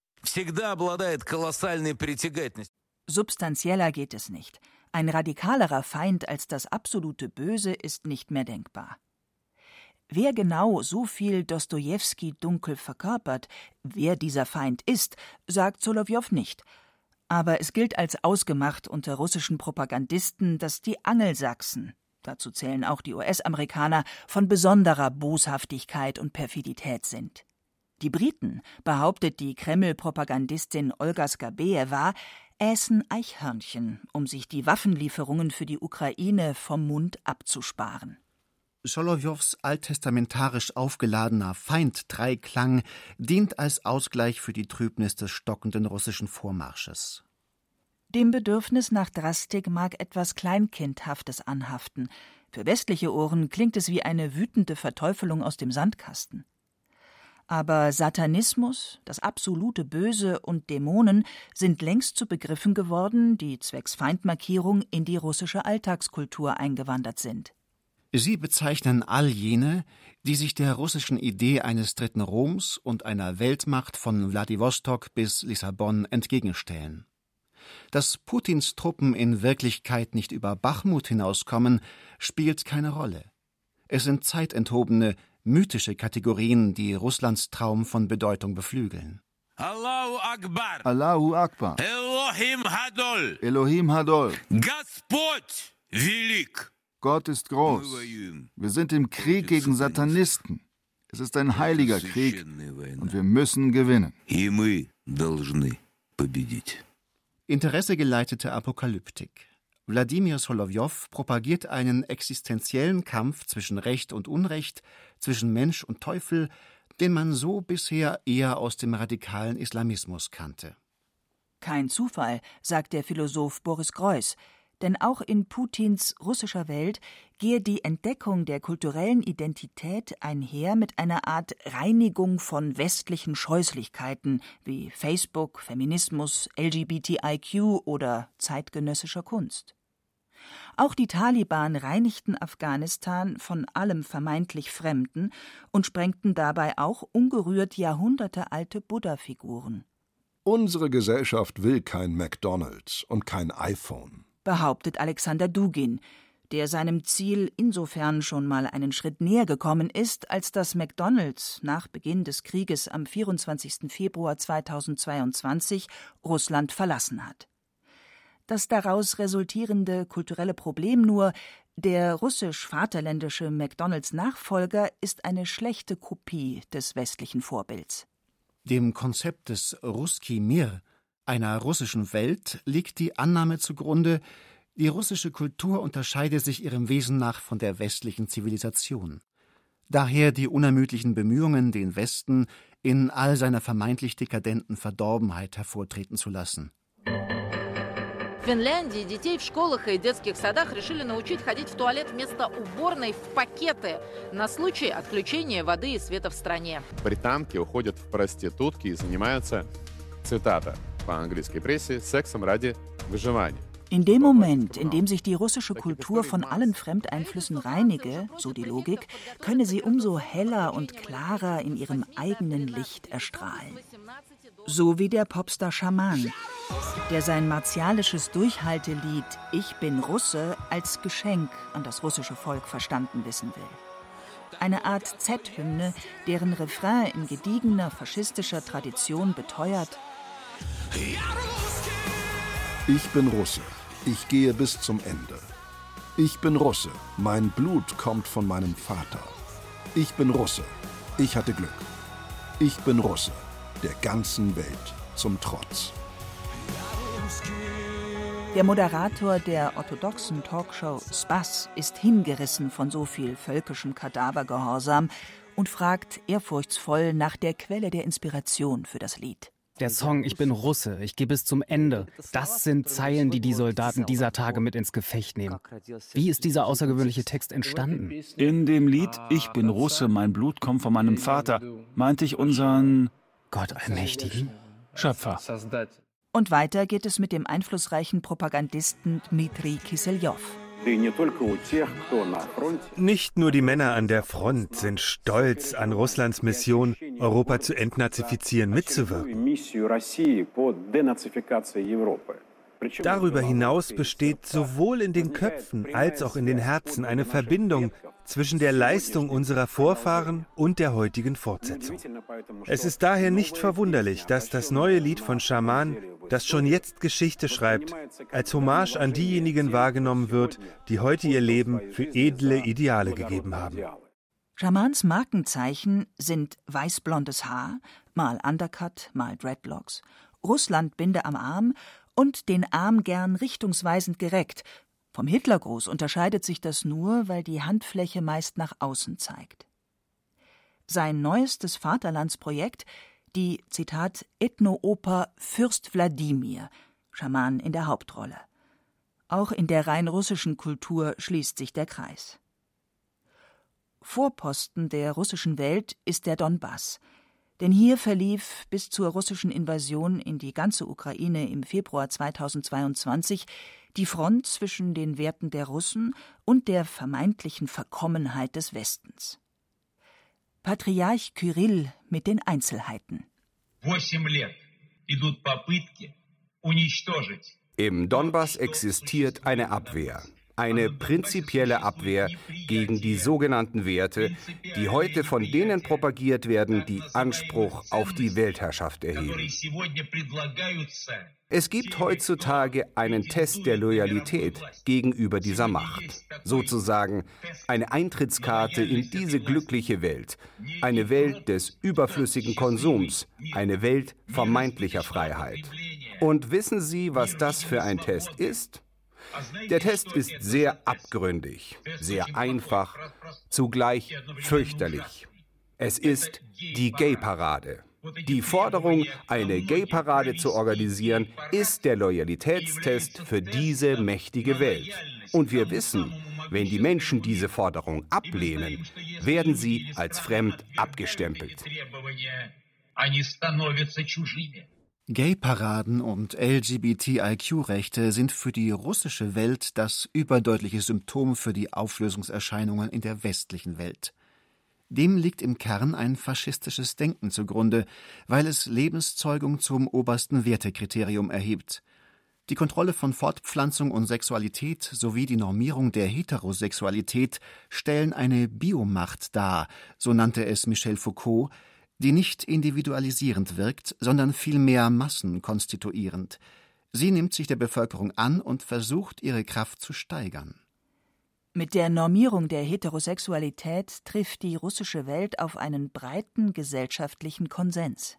Substanzieller geht es nicht. Ein radikalerer Feind als das absolute Böse ist nicht mehr denkbar. Wer genau so viel Dostojewski dunkel verkörpert, wer dieser Feind ist, sagt Solowjow nicht. Aber es gilt als ausgemacht unter russischen Propagandisten, dass die Angelsachsen, dazu zählen auch die US-Amerikaner, von besonderer Boshaftigkeit und Perfidität sind. Die Briten, behauptet die Kreml-Propagandistin Olga Skabejewa, äßen Eichhörnchen, um sich die Waffenlieferungen für die Ukraine vom Mund abzusparen. Solowjows alttestamentarisch aufgeladener Feind-Dreiklang dient als Ausgleich für die Trübnis des stockenden russischen Vormarsches. Dem Bedürfnis nach Drastik mag etwas Kleinkindhaftes anhaften. Für westliche Ohren klingt es wie eine wütende Verteufelung aus dem Sandkasten. Aber Satanismus, das absolute Böse und Dämonen sind längst zu Begriffen geworden, die zwecks Feindmarkierung in die russische Alltagskultur eingewandert sind. Sie bezeichnen all jene, die sich der russischen Idee eines dritten Roms und einer Weltmacht von Wladiwostok bis Lissabon entgegenstellen. Dass Putins Truppen in Wirklichkeit nicht über Bachmut hinauskommen, spielt keine Rolle. Es sind zeitenthobene, mythische Kategorien, die Russlands Traum von Bedeutung beflügeln. Allahu Akbar. Allahu Akbar. Elohim Hadol. Elohim Hadol. Господь велик. Gott ist groß. Wir sind im Krieg gegen Satanisten. Es ist ein heiliger Krieg und wir müssen gewinnen. Interessegeleitete Apokalyptik. Wladimir Solowjow propagiert einen existenziellen Kampf zwischen Recht und Unrecht, zwischen Mensch und Teufel, den man so bisher eher aus dem radikalen Islamismus kannte. Kein Zufall, sagt der Philosoph Boris Groys, denn auch in Putins russischer Welt gehe die Entdeckung der kulturellen Identität einher mit einer Art Reinigung von westlichen Scheußlichkeiten wie Facebook, Feminismus, LGBTIQ oder zeitgenössischer Kunst. Auch die Taliban reinigten Afghanistan von allem vermeintlich Fremden und sprengten dabei auch ungerührt jahrhundertealte Buddha-Figuren. Unsere Gesellschaft will kein McDonald's und kein iPhone, behauptet Alexander Dugin, der seinem Ziel insofern schon mal einen Schritt näher gekommen ist, als dass McDonald's nach Beginn des Krieges am 24. Februar 2022 Russland verlassen hat. Das daraus resultierende kulturelle Problem nur, der russisch-vaterländische McDonald's-Nachfolger ist eine schlechte Kopie des westlichen Vorbilds. Dem Konzept des Russki Mir, einer russischen Welt, liegt die Annahme zugrunde, die russische Kultur unterscheide sich ihrem Wesen nach von der westlichen Zivilisation. Daher die unermüdlichen Bemühungen, den Westen in all seiner vermeintlich dekadenten Verdorbenheit hervortreten zu lassen. В Финляндии детей в школах и детских садах решили научить ходить в туалет вместо уборной в пакеты на случай отключения воды и света в стране. Британки уходят в проститутки и занимаются, цитата по английской прессе, сексом ради выживания. In dem Moment, in dem sich die russische Kultur von allen Fremdeinflüssen reinige, so die Logik, könne sie umso heller und klarer in ihrem eigenen Licht erstrahlen. So wie der Popstar Schaman, der sein martialisches Durchhaltelied »Ich bin Russe« als Geschenk an das russische Volk verstanden wissen will. Eine Art Z-Hymne, deren Refrain in gediegener faschistischer Tradition beteuert: Ich bin Russe, ich gehe bis zum Ende. Ich bin Russe, mein Blut kommt von meinem Vater. Ich bin Russe, ich hatte Glück. Ich bin Russe, der ganzen Welt zum Trotz. Der Moderator der orthodoxen Talkshow Spaß ist hingerissen von so viel völkischem Kadavergehorsam und fragt ehrfurchtsvoll nach der Quelle der Inspiration für das Lied. Der Song »Ich bin Russe, ich gehe bis zum Ende«, das sind Zeilen, die die Soldaten dieser Tage mit ins Gefecht nehmen. Wie ist dieser außergewöhnliche Text entstanden? In dem Lied »Ich bin Russe, mein Blut kommt von meinem Vater« meinte ich unseren Gott Allmächtigen Schöpfer. Und weiter geht es mit dem einflussreichen Propagandisten Dmitri Kisseljow. Nicht nur die Männer an der Front sind stolz, an Russlands Mission, Europa zu entnazifizieren, mitzuwirken. Darüber hinaus besteht sowohl in den Köpfen als auch in den Herzen eine Verbindung zwischen der Leistung unserer Vorfahren und der heutigen Fortsetzung. Es ist daher nicht verwunderlich, dass das neue Lied von Schaman, das schon jetzt Geschichte schreibt, als Hommage an diejenigen wahrgenommen wird, die heute ihr Leben für edle Ideale gegeben haben. Schamans Markenzeichen sind weißblondes Haar, mal Undercut, mal Dreadlocks, Russlandbinde am Arm und den Arm gern richtungsweisend gereckt. Vom Hitlergruß unterscheidet sich das nur, weil die Handfläche meist nach außen zeigt. Sein neuestes Vaterlandsprojekt, die, Zitat, Ethnooper Fürst Wladimir, Schaman in der Hauptrolle. Auch in der rein russischen Kultur schließt sich der Kreis. Vorposten der russischen Welt ist der Donbass. Denn hier verlief bis zur russischen Invasion in die ganze Ukraine im Februar 2022 die Front zwischen den Werten der Russen und der vermeintlichen Verkommenheit des Westens. Patriarch Kyrill mit den Einzelheiten. Im Donbass existiert eine Abwehr. Eine prinzipielle Abwehr gegen die sogenannten Werte, die heute von denen propagiert werden, die Anspruch auf die Weltherrschaft erheben. Es gibt heutzutage einen Test der Loyalität gegenüber dieser Macht. Sozusagen eine Eintrittskarte in diese glückliche Welt. Eine Welt des überflüssigen Konsums. Eine Welt vermeintlicher Freiheit. Und wissen Sie, was das für ein Test ist? Der Test ist sehr abgründig, sehr einfach, zugleich fürchterlich. Es ist die Gay-Parade. Die Forderung, eine Gay-Parade zu organisieren, ist der Loyalitätstest für diese mächtige Welt. Und wir wissen, wenn die Menschen diese Forderung ablehnen, werden sie als fremd abgestempelt. Gay-Paraden und LGBTIQ-Rechte sind für die russische Welt das überdeutliche Symptom für die Auflösungserscheinungen in der westlichen Welt. Dem liegt im Kern ein faschistisches Denken zugrunde, weil es Lebenszeugung zum obersten Wertekriterium erhebt. Die Kontrolle von Fortpflanzung und Sexualität sowie die Normierung der Heterosexualität stellen eine Biomacht dar, so nannte es Michel Foucault, die nicht individualisierend wirkt, sondern vielmehr massenkonstituierend. Sie nimmt sich der Bevölkerung an und versucht, ihre Kraft zu steigern. Mit der Normierung der Heterosexualität trifft die russische Welt auf einen breiten gesellschaftlichen Konsens.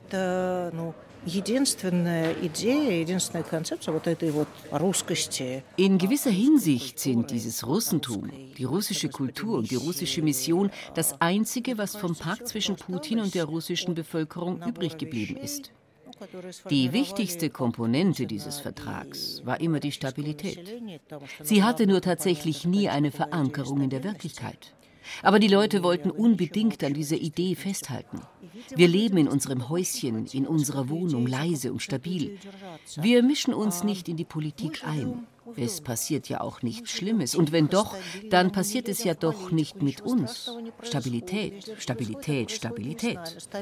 In gewisser Hinsicht sind dieses Russentum, die russische Kultur und die russische Mission das Einzige, was vom Pakt zwischen Putin und der russischen Bevölkerung übrig geblieben ist. Die wichtigste Komponente dieses Vertrags war immer die Stabilität. Sie hatte nur tatsächlich nie eine Verankerung in der Wirklichkeit. Aber die Leute wollten unbedingt an dieser Idee festhalten. Wir leben in unserem Häuschen, in unserer Wohnung, leise und stabil. Wir mischen uns nicht in die Politik ein. Es passiert ja auch nichts Schlimmes. Und wenn doch, dann passiert es ja doch nicht mit uns. Stabilität, Stabilität, Stabilität.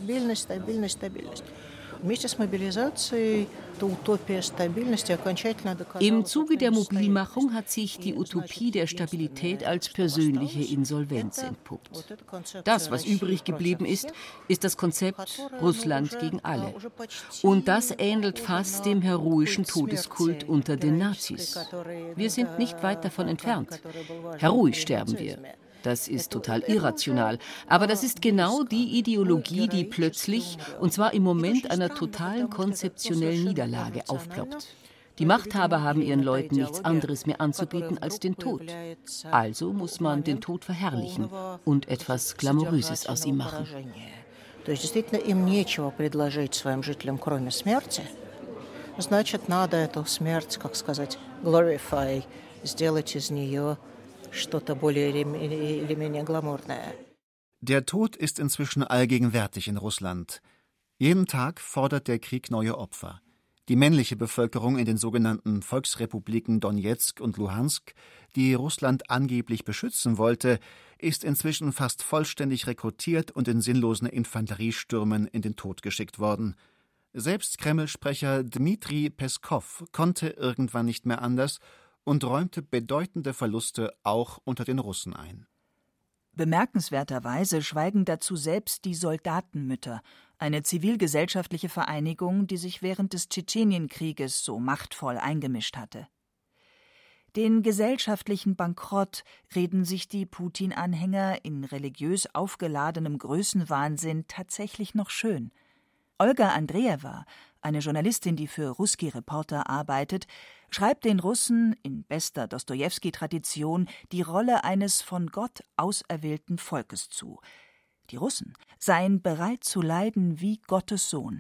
Im Zuge der Mobilmachung hat sich die Utopie der Stabilität als persönliche Insolvenz entpuppt. Das, was übrig geblieben ist, ist das Konzept Russland gegen alle. Und das ähnelt fast dem heroischen Todeskult unter den Nazis. Wir sind nicht weit davon entfernt. Heroisch sterben wir. Das ist total irrational. Aber das ist genau die Ideologie, die plötzlich, und zwar im Moment einer totalen konzeptionellen Niederlage, aufploppt. Die Machthaber haben ihren Leuten nichts anderes mehr anzubieten als den Tod. Also muss man den Tod verherrlichen und etwas Glamouröses aus ihm machen. Значит, надо эту смерть, как сказать, glorify, сделать из нее что-то более или менее гламурное. Der Tod ist inzwischen allgegenwärtig in Russland. Jeden Tag fordert der Krieg neue Opfer. Die männliche Bevölkerung in den sogenannten Volksrepubliken Donezk und Luhansk, die Russland angeblich beschützen wollte, ist inzwischen fast vollständig rekrutiert und in sinnlosen Infanteriestürmen in den Tod geschickt worden. Selbst Kreml-Sprecher Dmitri Peskow konnte irgendwann nicht mehr anders und räumte bedeutende Verluste auch unter den Russen ein. Bemerkenswerterweise schweigen dazu selbst die Soldatenmütter, eine zivilgesellschaftliche Vereinigung, die sich während des Tschetschenienkrieges so machtvoll eingemischt hatte. Den gesellschaftlichen Bankrott reden sich die Putin-Anhänger in religiös aufgeladenem Größenwahnsinn tatsächlich noch schön. Olga Andrejewa, eine Journalistin, die für Russki Reporter arbeitet, schreibt den Russen in bester Dostojewski-Tradition die Rolle eines von Gott auserwählten Volkes zu. Die Russen seien bereit zu leiden wie Gottes Sohn.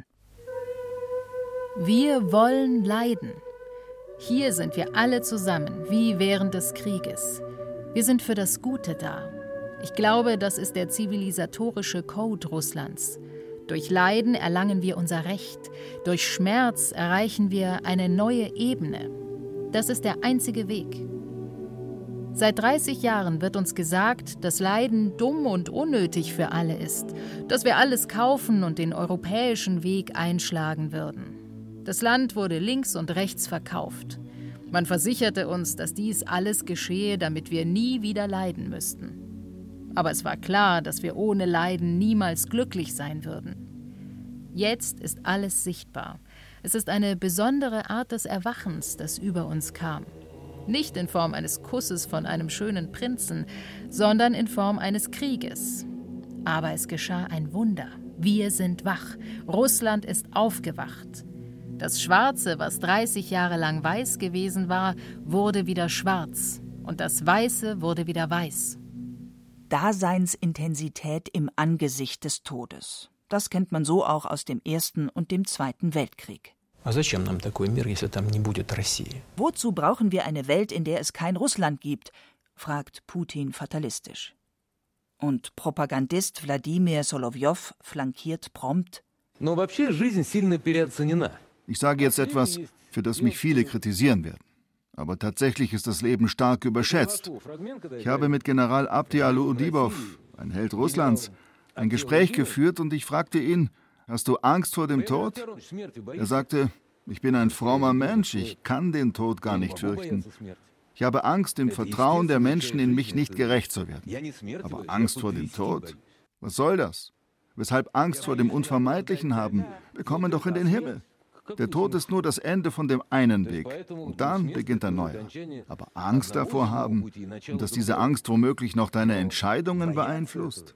Wir wollen leiden. Hier sind wir alle zusammen, wie während des Krieges. Wir sind für das Gute da. Ich glaube, das ist der zivilisatorische Code Russlands. Durch Leiden erlangen wir unser Recht. Durch Schmerz erreichen wir eine neue Ebene. Das ist der einzige Weg. Seit 30 Jahren wird uns gesagt, dass Leiden dumm und unnötig für alle ist, dass wir alles kaufen und den europäischen Weg einschlagen würden. Das Land wurde links und rechts verkauft. Man versicherte uns, dass dies alles geschehe, damit wir nie wieder leiden müssten. Aber es war klar, dass wir ohne Leiden niemals glücklich sein würden. Jetzt ist alles sichtbar. Es ist eine besondere Art des Erwachens, das über uns kam. Nicht in Form eines Kusses von einem schönen Prinzen, sondern in Form eines Krieges. Aber es geschah ein Wunder. Wir sind wach. Russland ist aufgewacht. Das Schwarze, was 30 Jahre lang weiß gewesen war, wurde wieder schwarz. Und das Weiße wurde wieder weiß. Daseinsintensität im Angesicht des Todes. Das kennt man so auch aus dem Ersten und dem Zweiten Weltkrieg. Wozu brauchen wir eine Welt, in der es kein Russland gibt? Fragt Putin fatalistisch. Und Propagandist Wladimir Solowjow flankiert prompt: Ich sage jetzt etwas, für das mich viele kritisieren werden. Aber tatsächlich ist das Leben stark überschätzt. Ich habe mit General Abdial Udibov, ein Held Russlands, ein Gespräch geführt und ich fragte ihn: Hast du Angst vor dem Tod? Er sagte: Ich bin ein frommer Mensch, ich kann den Tod gar nicht fürchten. Ich habe Angst, dem Vertrauen der Menschen in mich nicht gerecht zu werden. Aber Angst vor dem Tod? Was soll das? Weshalb Angst vor dem Unvermeidlichen haben? Wir kommen doch in den Himmel. Der Tod ist nur das Ende von dem einen Weg. Und dann beginnt ein neuer. Aber Angst davor haben und dass diese Angst womöglich noch deine Entscheidungen beeinflusst.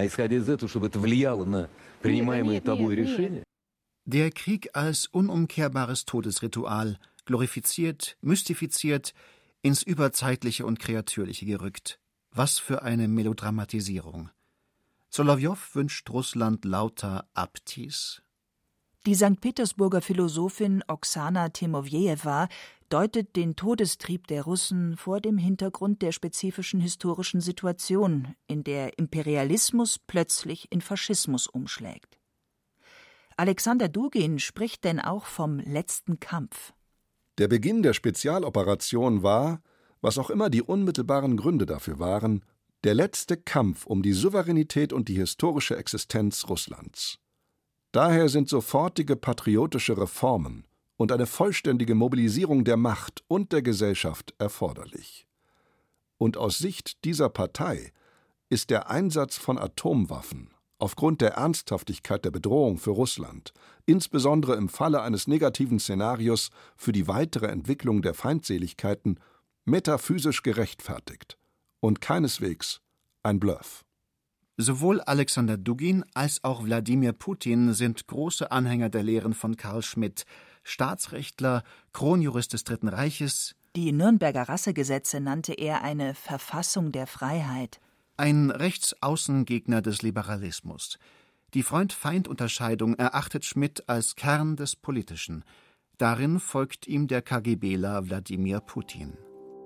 Der Krieg als unumkehrbares Todesritual, glorifiziert, mystifiziert, ins Überzeitliche und Kreatürliche gerückt. Was für eine Melodramatisierung. Solowjow wünscht Russland lauter Abtis. Die St. Petersburger Philosophin Oksana Timofejewa deutet den Todestrieb der Russen vor dem Hintergrund der spezifischen historischen Situation, in der Imperialismus plötzlich in Faschismus umschlägt. Alexander Dugin spricht denn auch vom letzten Kampf. Der Beginn der Spezialoperation war, was auch immer die unmittelbaren Gründe dafür waren, der letzte Kampf um die Souveränität und die historische Existenz Russlands. Daher sind sofortige patriotische Reformen und eine vollständige Mobilisierung der Macht und der Gesellschaft erforderlich. Und aus Sicht dieser Partei ist der Einsatz von Atomwaffen aufgrund der Ernsthaftigkeit der Bedrohung für Russland, insbesondere im Falle eines negativen Szenarios für die weitere Entwicklung der Feindseligkeiten, metaphysisch gerechtfertigt und keineswegs ein Bluff. Sowohl Alexander Dugin als auch Wladimir Putin sind große Anhänger der Lehren von Carl Schmitt, Staatsrechtler, Kronjurist des Dritten Reiches. Die Nürnberger Rassegesetze nannte er eine Verfassung der Freiheit. Ein Rechtsaußengegner des Liberalismus. Die Freund-Feind-Unterscheidung erachtet Schmitt als Kern des Politischen. Darin folgt ihm der KGBler Wladimir Putin.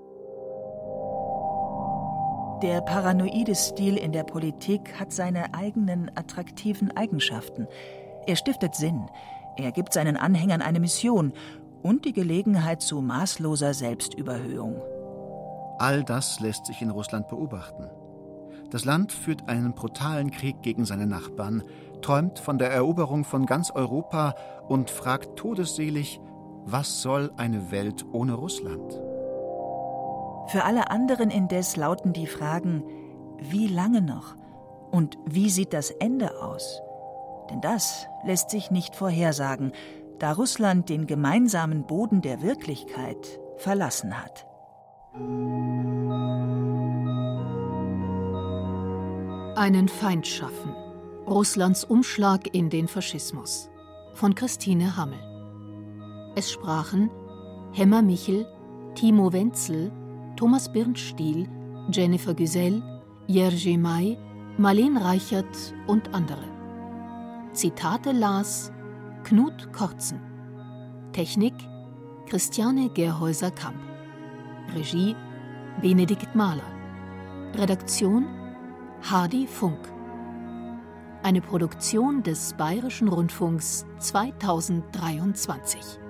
Der paranoide Stil in der Politik hat seine eigenen attraktiven Eigenschaften. Er stiftet Sinn, er gibt seinen Anhängern eine Mission und die Gelegenheit zu maßloser Selbstüberhöhung. All das lässt sich in Russland beobachten. Das Land führt einen brutalen Krieg gegen seine Nachbarn, träumt von der Eroberung von ganz Europa und fragt todesselig, was soll eine Welt ohne Russland? Für alle anderen indes lauten die Fragen, wie lange noch und wie sieht das Ende aus? Denn das lässt sich nicht vorhersagen, da Russland den gemeinsamen Boden der Wirklichkeit verlassen hat. Einen Feind schaffen. Russlands Umschlag in den Faschismus. Von Christine Hammel. Es sprachen Hemmer Michel, Timo Wenzel, Thomas Birnstiel, Jennifer Güsell, Jerzy May, Marleen Reichert und andere. Zitate las Knut Kortzen. Technik Christiane Gerhäuser-Kamp. Regie Benedikt Mahler. Redaktion Hardy Funk. Eine Produktion des Bayerischen Rundfunks 2023.